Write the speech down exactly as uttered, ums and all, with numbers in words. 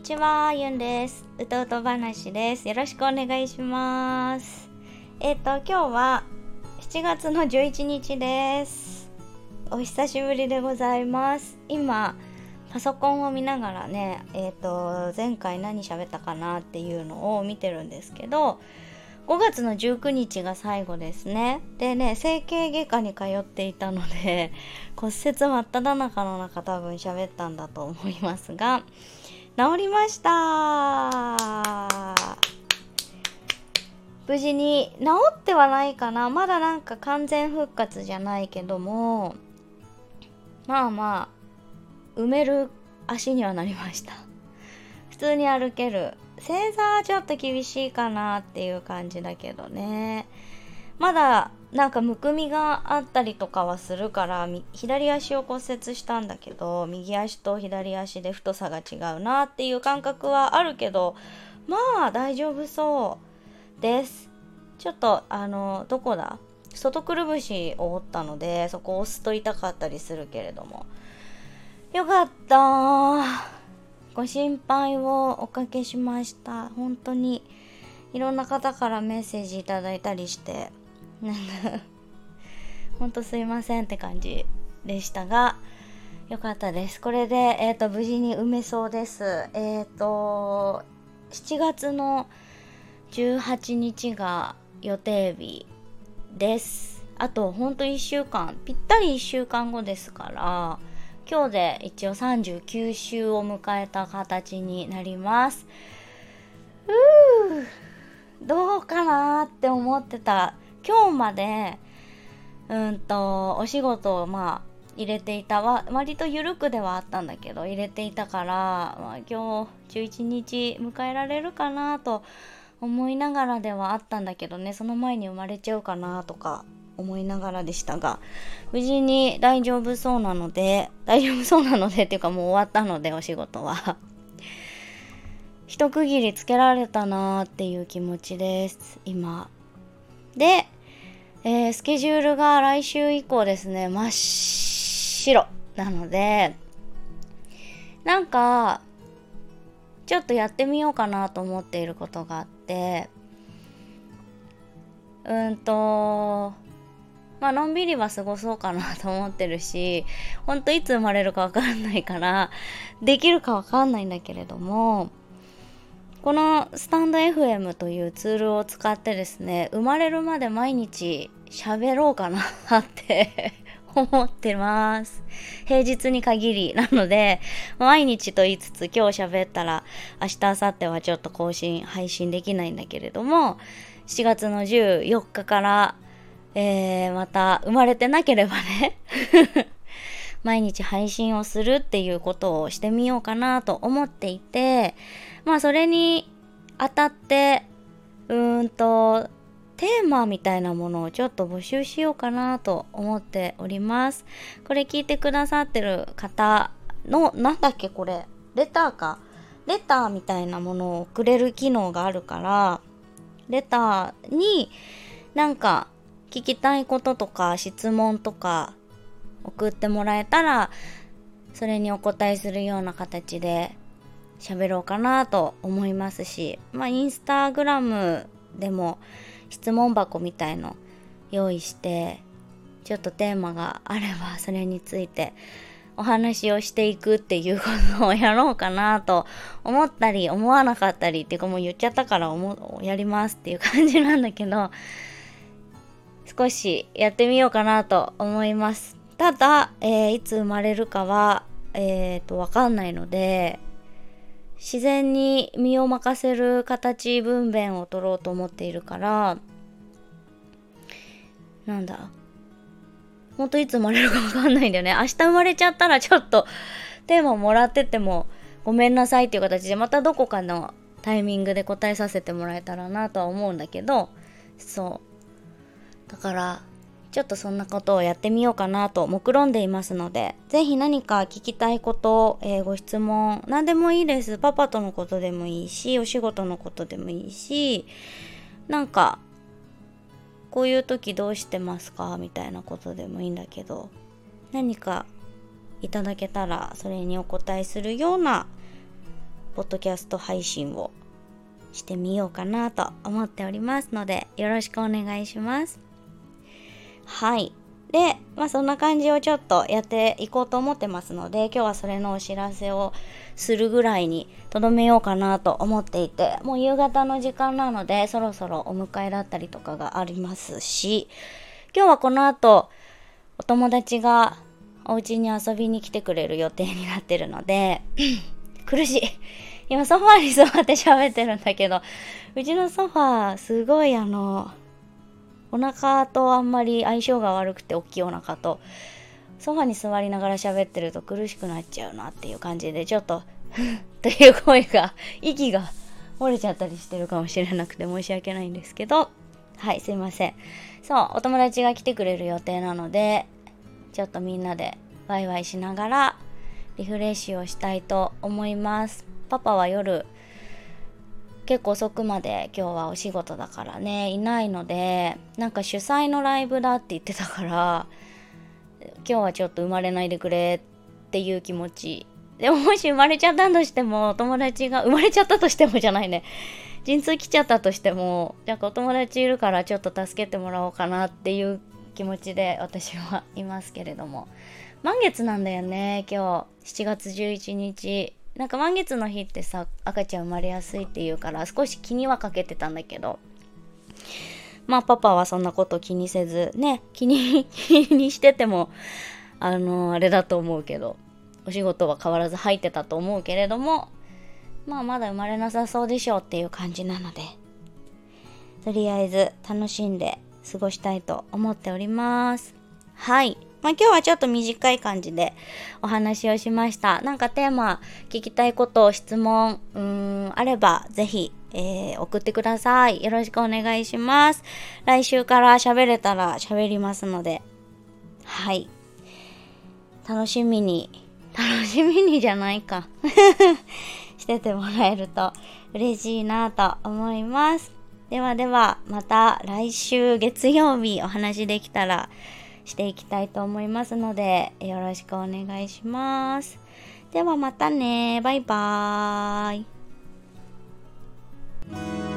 ちは、ゆんです。うとうと話です。よろしくお願いします。えっと、今日はしちがつのじゅういちにちです。お久しぶりでございます。今、パソコンを見ながらね、えっと、前回何喋ったかなっていうのを見てるんですけど、ごがつのじゅうくにちが最後ですね。でね、整形外科に通っていたので、骨折真っ只中の中多分喋ったんだと思いますが、治りました。無事に治ってはないかな。まだなんか完全復活じゃないけども、まあまあ埋める足にはなりました。普通に歩ける。正座はちょっと厳しいかなっていう感じだけどね。まだなんかむくみがあったりとかはするから、左足を骨折したんだけど、右足と左足で太さが違うなっていう感覚はあるけど、まあ大丈夫そうです。ちょっとあのどこだ外くるぶしを折ったので、そこを押すと痛かったりするけれども、よかったー。ご心配をおかけしました。本当にいろんな方からメッセージいただいたりして、なんか本当すいませんって感じでしたが、よかったです。これで、えーと、無事に埋めそうです。えっとしちがつのじゅうはちにちが予定日です。あとほんといっしゅうかん、ぴったりいっしゅうかんごですから、今日で一応さんじゅうきゅうしゅうを迎えた形になります。うーどうかなって思ってた。今日までうんとお仕事をまあ入れていたわ、割と緩くではあったんだけど入れていたから、まあ、今日じゅういちにち迎えられるかなと思いながらではあったんだけどね、その前に生まれちゃうかなとか思いながらでしたが、無事に大丈夫そうなので大丈夫そうなのでっていうかもう終わったので、お仕事は一区切りつけられたなーっていう気持ちです今で。えー、スケジュールが来週以降ですね、真っ白なので、なんかちょっとやってみようかなと思っていることがあって、うんとまあのんびりは過ごそうかなと思ってるし、ほんといつ生まれるかわかんないからできるかわかんないんだけれども、このスタンド エフエム というツールを使ってですね、生まれるまで毎日喋ろうかなって思ってます。平日に限りなので、毎日と言いつつ今日喋ったら明日明後日はちょっと更新配信できないんだけれども、しちがつのじゅうよっかから、えー、また生まれてなければね毎日配信をするっていうことをしてみようかなと思っていて、まあそれにあたってうーんとテーマみたいなものをちょっと募集しようかなと思っております。これ聞いてくださってる方の、なんだっけこれレターかレターみたいなものを送れる機能があるから、レターになんか聞きたいこととか質問とか送ってもらえたら、それにお答えするような形で喋ろうかなと思いますし、まあインスタグラムでも質問箱みたいの用意して、ちょっとテーマがあればそれについてお話をしていくっていうことをやろうかなと思ったり思わなかったりっていうか、もう言っちゃったから思やりますっていう感じなんだけど、少しやってみようかなと思います。ただ、えー、いつ生まれるかはえーとわかんないので、自然に身を任せる形分娩を取ろうと思っているから、なんだほんといつ生まれるかわかんないんだよね。明日生まれちゃったらちょっとテーマをもらっててもごめんなさいっていう形で、またどこかのタイミングで答えさせてもらえたらなとは思うんだけど、そうだからちょっとそんなことをやってみようかなと目論んでいますので、ぜひ何か聞きたいこと、えー、ご質問何でもいいです。パパとのことでもいいし、お仕事のことでもいいし、なんかこういう時どうしてますかみたいなことでもいいんだけど、何かいただけたらそれにお答えするようなポッドキャスト配信をしてみようかなと思っておりますので、よろしくお願いします。はい。で、まあそんな感じをちょっとやっていこうと思ってますので、今日はそれのお知らせをするぐらいにとどめようかなと思っていて、もう夕方の時間なのでそろそろお迎えだったりとかがありますし、今日はこの後お友達がお家に遊びに来てくれる予定になってるので苦しい。今ソファーに座って喋ってるんだけど、うちのソファーすごいあのお腹とあんまり相性が悪くて、大きいお腹とソファに座りながら喋ってると苦しくなっちゃうなっていう感じで、ちょっとという声が息が漏れちゃったりしてるかもしれなくて申し訳ないんですけど、はい、すいません。そうお友達が来てくれる予定なので、ちょっとみんなでワイワイしながらリフレッシュをしたいと思います。パパは夜結構遅くまで今日はお仕事だからねいないので、なんか主催のライブだって言ってたから、今日はちょっと生まれないでくれっていう気持ちでも、もし生まれちゃったとしても、友達が生まれちゃったとしてもじゃないね陣痛来ちゃったとしても、なんかお友達いるからちょっと助けてもらおうかなっていう気持ちで私はいますけれども、満月なんだよね今日しちがつじゅういちにち。なんか満月の日ってさ、赤ちゃん生まれやすいっていうから少し気にはかけてたんだけど、まあパパはそんなこと気にせずね、気に気にしててもあのあれだと思うけど、お仕事は変わらず入ってたと思うけれども、まあまだ生まれなさそうでしょうっていう感じなので、とりあえず楽しんで過ごしたいと思っております。はい。まあ今日はちょっと短い感じでお話をしました。なんかテーマ、聞きたいこと、質問、うーん、あればぜひ、えー、送ってください。よろしくお願いします。来週から喋れたら喋りますので、はい。楽しみに、楽しみにじゃないか。しててもらえると嬉しいなと思います。ではでは、また来週月曜日お話できたらしていきたいと思いますので、よろしくお願いします。ではまたね。バイバーイ。